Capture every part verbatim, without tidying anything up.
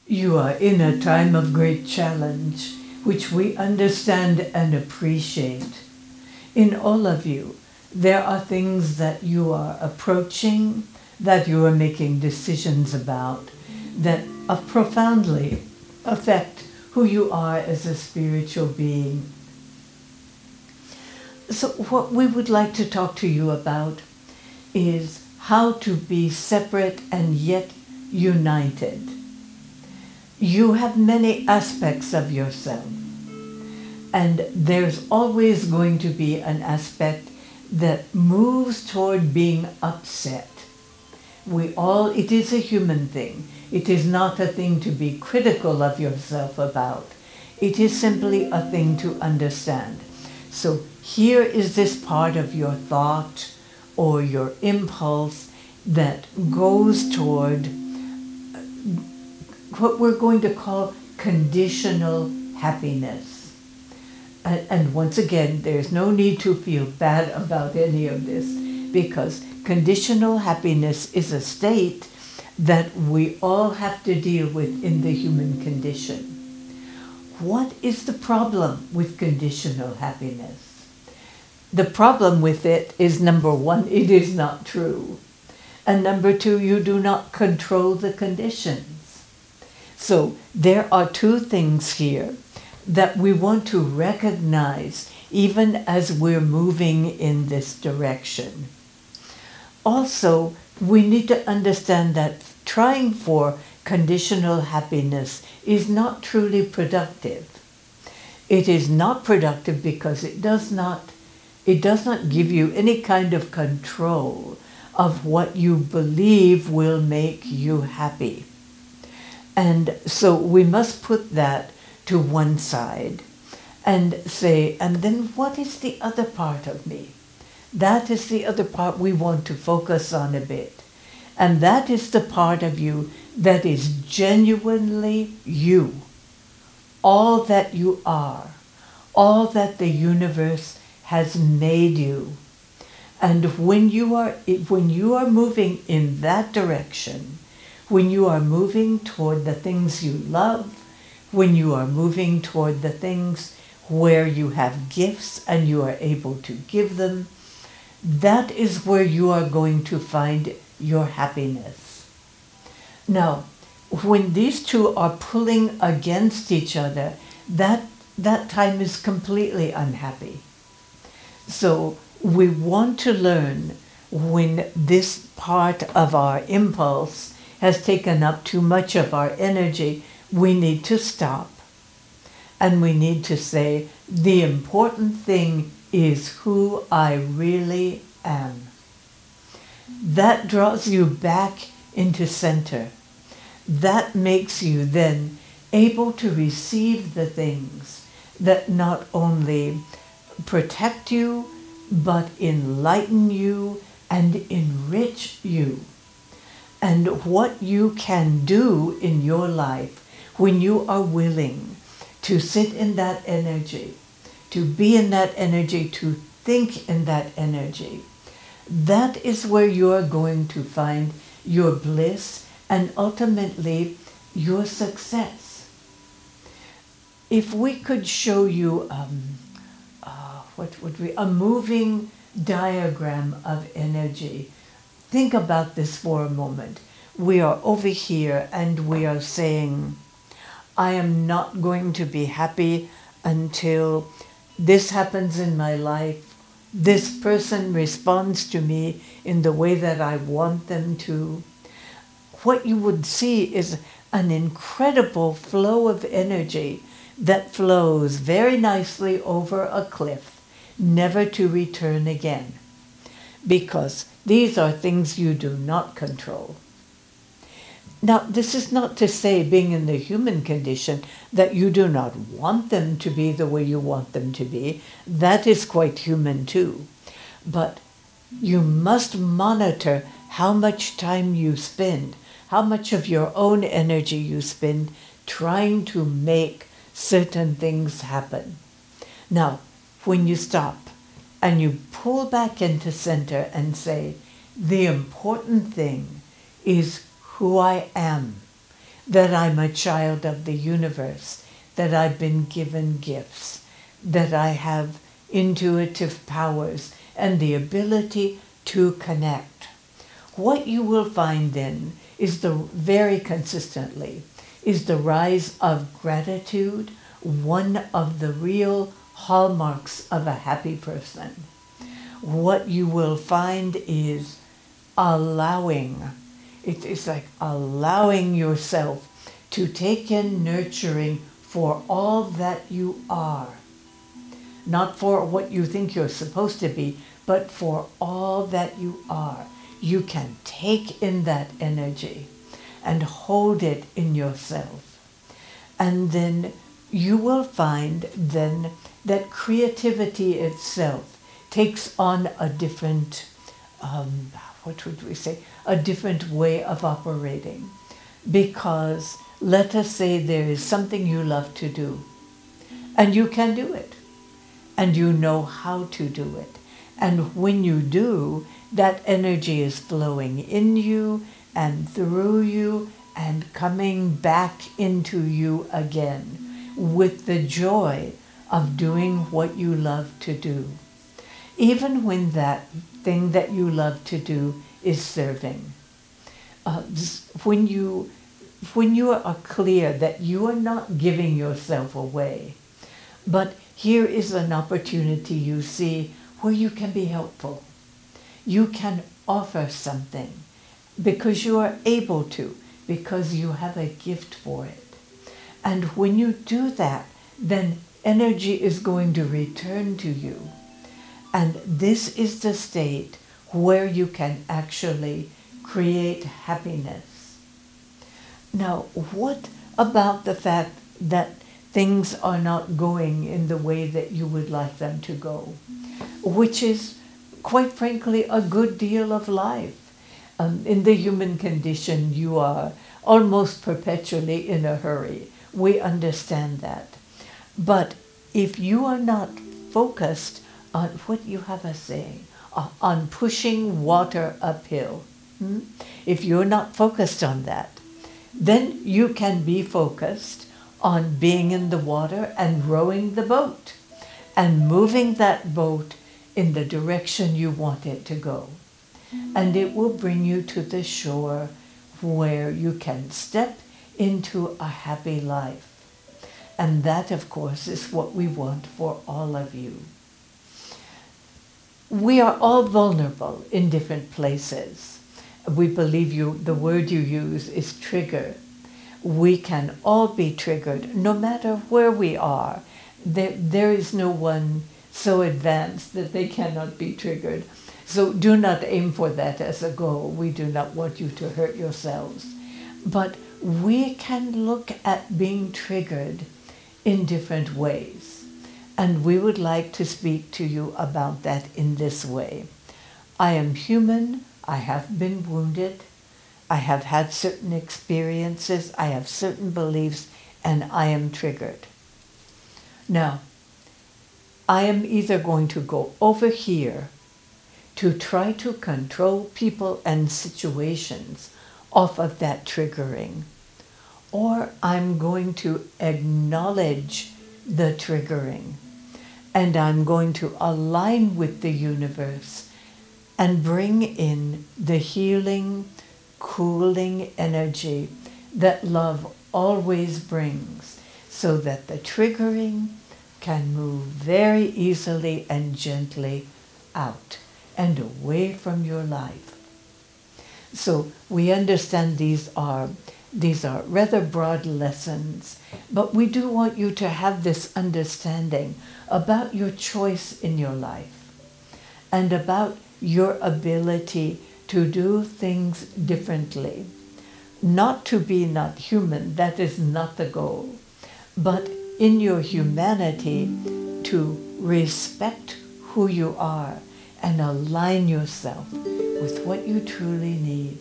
You are in a time of great challenge, which we understand and appreciate. In all of you, there are things that you are approaching, that you are making decisions about, that uh, profoundly affect who you are as a spiritual being. So what we would like to talk to you about is how to be separate and yet united. You have many aspects of yourself, and there's always going to be an aspect that moves toward being upset. We all, it is a human thing. It is not a thing to be critical of yourself about. It is simply a thing to understand. So here is this part of your thought or your impulse that goes toward what we're going to call conditional happiness. And, and once again, there's no need to feel bad about any of this, because conditional happiness is a state that we all have to deal with in the human condition. What is the problem with conditional happiness? The problem with it is, number one, it is not true. And number two, you do not control the conditions. So there are two things here that we want to recognize even as we're moving in this direction. Also, we need to understand that trying for conditional happiness is not truly productive. It is not productive because it does not, it does not give you any kind of control of what you believe will make you happy. And so we must put that to one side and say, and then what is the other part of me? That is the other part we want to focus on a bit. And that is the part of you that is genuinely you. All that you are. All that the universe has made you. And when you are, when you are moving in that direction, when you are moving toward the things you love, when you are moving toward the things where you have gifts and you are able to give them, that is where you are going to find your happiness. Now, when these two are pulling against each other, that, that time is completely unhappy. So we want to learn when this part of our impulse has taken up too much of our energy, we need to stop. And we need to say, the important thing is who I really am. That draws you back into center. That makes you then able to receive the things that not only protect you, but enlighten you and enrich you. And what you can do in your life when you are willing to sit in that energy, to be in that energy, to think in that energy, that is where you are going to find your bliss and ultimately your success. If we could show you, um, uh, what would we, a moving diagram of energy. Think about this for a moment. We are over here and we are saying, I am not going to be happy until this happens in my life. This person responds to me in the way that I want them to. What you would see is an incredible flow of energy that flows very nicely over a cliff, never to return again. Because these are things you do not control. Now, this is not to say, being in the human condition, that you do not want them to be the way you want them to be. That is quite human too. But you must monitor how much time you spend, how much of your own energy you spend trying to make certain things happen. Now, when you stop and you pull back into center and say, the important thing is who I am. that I'm a child of the universe, that I've been given gifts, that I have intuitive powers and the ability to connect. What you will find then is the very consistently is the rise of gratitude, one of the real hallmarks of a happy person. What you will find is allowing. It is like allowing yourself to take in nurturing for all that you are. Not for what you think you're supposed to be, but for all that you are. You can take in that energy and hold it in yourself. And then you will find then that creativity itself takes on a different, um, what would we say, a different way of operating. Because let us say there is something you love to do, and you can do it, and you know how to do it. And when you do, that energy is flowing in you and through you and coming back into you again with the joy of doing what you love to do. Even when that thing that you love to do is serving. Uh, when you, when you are clear that you are not giving yourself away, but here is an opportunity you see where you can be helpful. You can offer something because you are able to, because you have a gift for it. And when you do that, then energy is going to return to you. And this is the state where you can actually create happiness. Now, what about the fact that things are not going in the way that you would like them to go? Which is, quite frankly, a good deal of life. Um, in the human condition, you are almost perpetually in a hurry. We understand that. But if you are not focused on what you have a saying, uh, on pushing water uphill, hmm? if you're not focused on that, then you can be focused on being in the water and rowing the boat and moving that boat in the direction you want it to go. And it will bring you to the shore where you can step into a happy life. And that, of course, is what we want for all of you. We are all vulnerable in different places. We believe you, the word you use is trigger. We can all be triggered, no matter where we are. There, there is no one so advanced that they cannot be triggered. So do not aim for that as a goal. We do not want you to hurt yourselves. But we can look at being triggered in different ways. And we would like to speak to you about that in this way. I am human. I have been wounded. I have had certain experiences. I have certain beliefs, and I am triggered. Now, I am either going to go over here to try to control people and situations off of that triggering, or I'm going to acknowledge the triggering, and I'm going to align with the universe and bring in the healing, cooling energy that love always brings, so that the triggering can move very easily and gently out and away from your life. So we understand these are these are rather broad lessons, but we do want you to have this understanding about your choice in your life and about your ability to do things differently. Not to be not human, that is not the goal, but in your humanity to respect who you are and align yourself with what you truly need.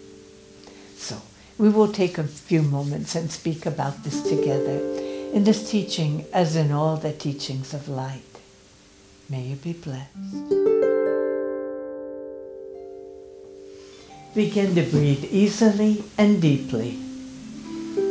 So we will take a few moments and speak about this together in this teaching, as in all the teachings of light. May you be blessed. Begin to breathe easily and deeply.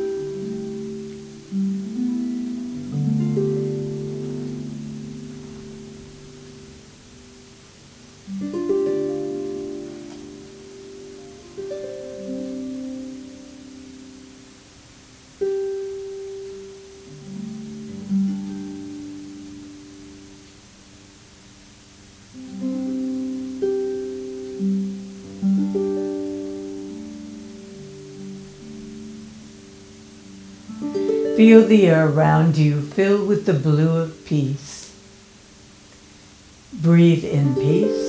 Feel the air around you fill with the blue of peace. Breathe in peace.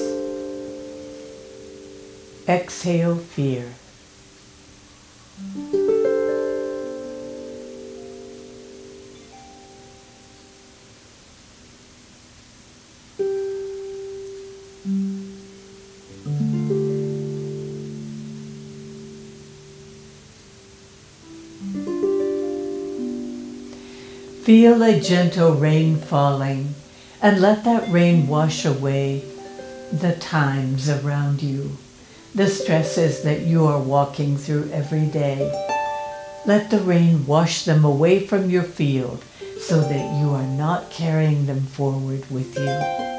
Exhale fear. Feel a gentle rain falling, and let that rain wash away the times around you, the stresses that you are walking through every day. Let the rain wash them away from your field so that you are not carrying them forward with you.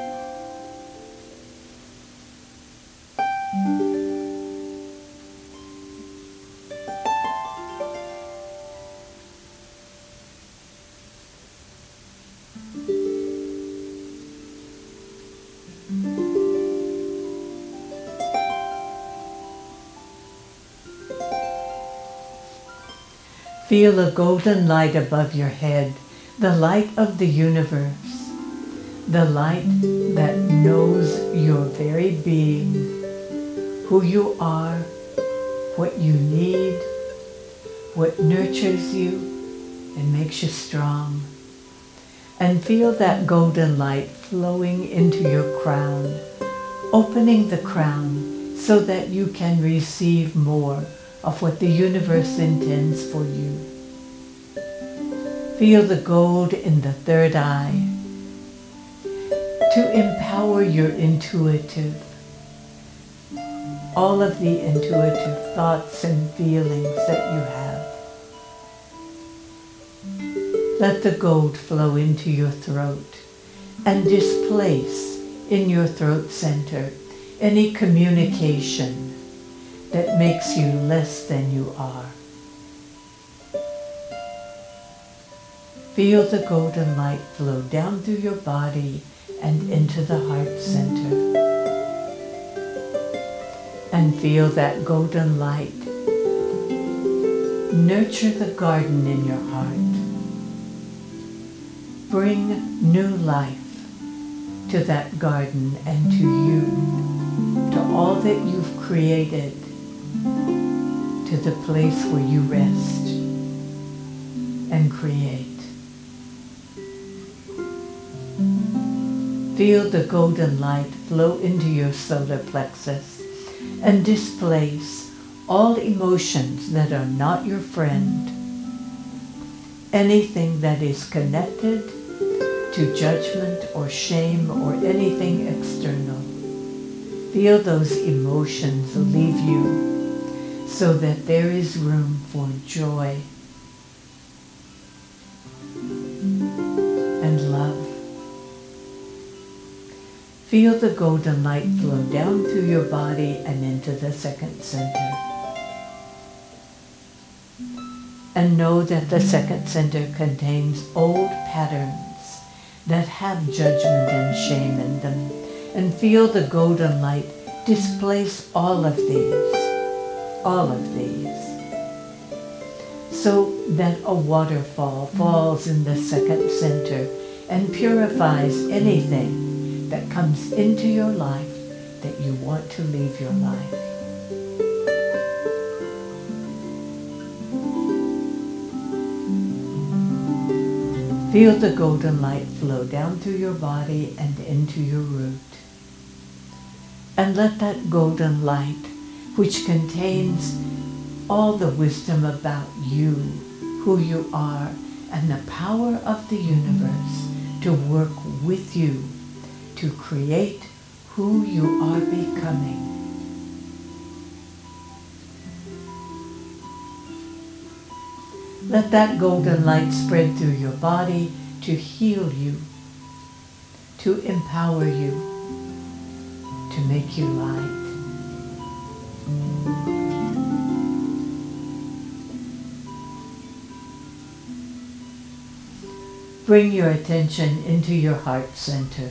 Feel a golden light above your head, the light of the universe, the light that knows your very being, who you are, what you need, what nurtures you and makes you strong. And feel that golden light flowing into your crown, opening the crown so that you can receive more of what the universe intends for you. Feel the gold in the third eye to empower your intuitive, all of the intuitive thoughts and feelings that you have. Let the gold flow into your throat and displace in your throat center any communication that makes you less than you are. Feel the golden light flow down through your body and into the heart center. And feel that golden light nurture the garden in your heart. Bring new life to that garden and to you, to all that you've created, to the place where you rest and create. Feel the golden light flow into your solar plexus and displace all emotions that are not your friend, anything that is connected to judgment or shame or anything external. Feel those emotions leave you, so that there is room for joy and love. Feel the golden light flow down through your body and into the second center. And know that the second center contains old patterns that have judgment and shame in them. And feel the golden light displace all of these. All of these, so that a waterfall falls in the second center and purifies anything that comes into your life that you want to leave your life. Feel the golden light flow down through your body and into your root. And let that golden light, which contains all the wisdom about you, who you are, and the power of the universe to work with you to create who you are becoming. Let that golden light spread through your body to heal you, to empower you, to make you light. Bring your attention into your heart center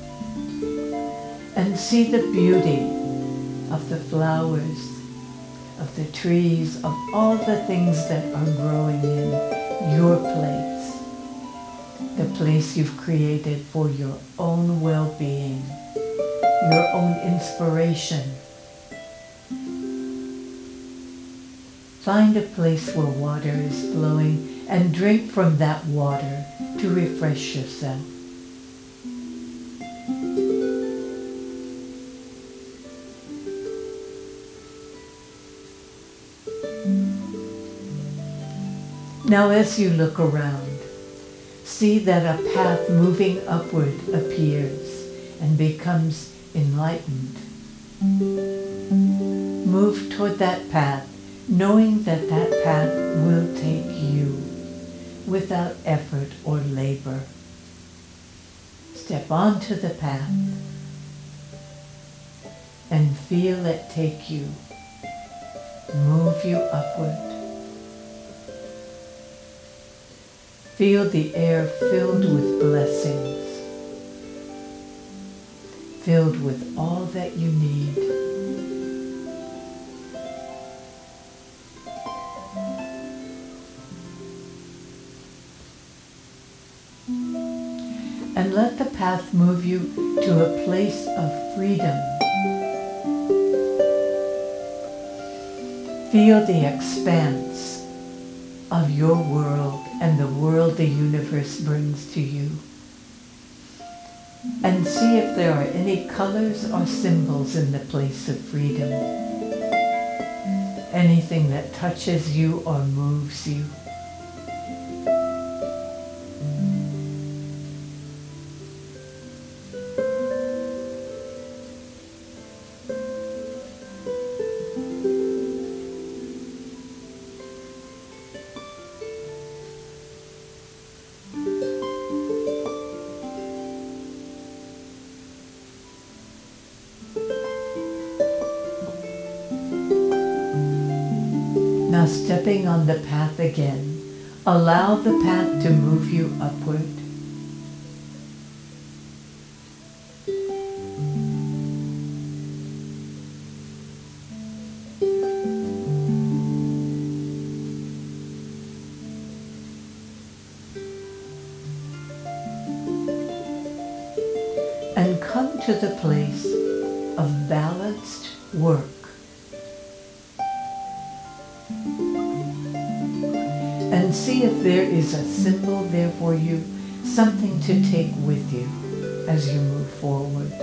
and see the beauty of the flowers, of the trees, of all the things that are growing in your place, the place you've created for your own well-being, your own inspiration. Find a place where water is flowing and drink from that water to refresh yourself. Now as you look around, see that a path moving upward appears and becomes enlightened. Move toward that path, knowing that that path will take you without effort or labor. Step onto the path and feel it take you, move you upward. Feel the air filled with blessings, filled with all that you need. And let the path move you to a place of freedom. Feel the expanse of your world and the world the universe brings to you. And see if there are any colors or symbols in the place of freedom. Anything that touches you or moves you. Now stepping on the path again, allow the path to move you upward. And come to the place of balanced work. And see if there is a symbol there for you, something to take with you as you move forward.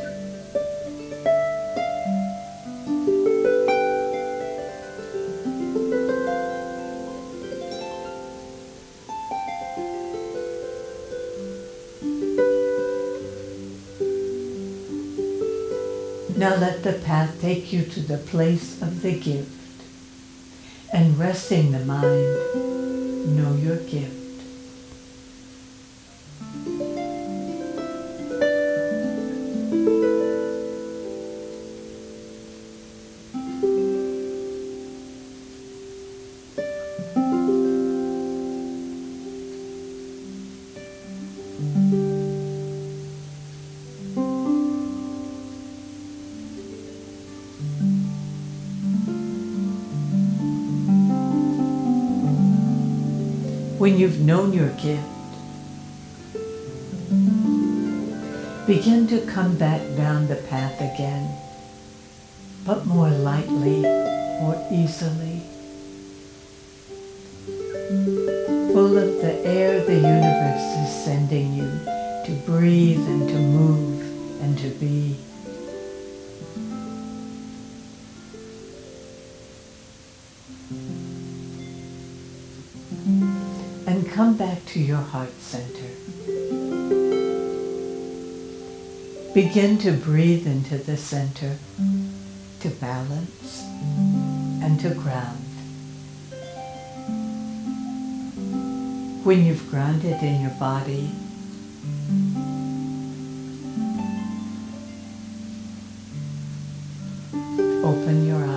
Now let the path take you to the place of the gift, and resting the mind, know your gift. When you've known your gift, begin to come back down the path again, but more lightly, more easily, full of the air the universe is sending you to breathe and to move and to be. And come back to your heart center. Begin to breathe into the center, to balance and to ground. When you've grounded in your body, open your eyes.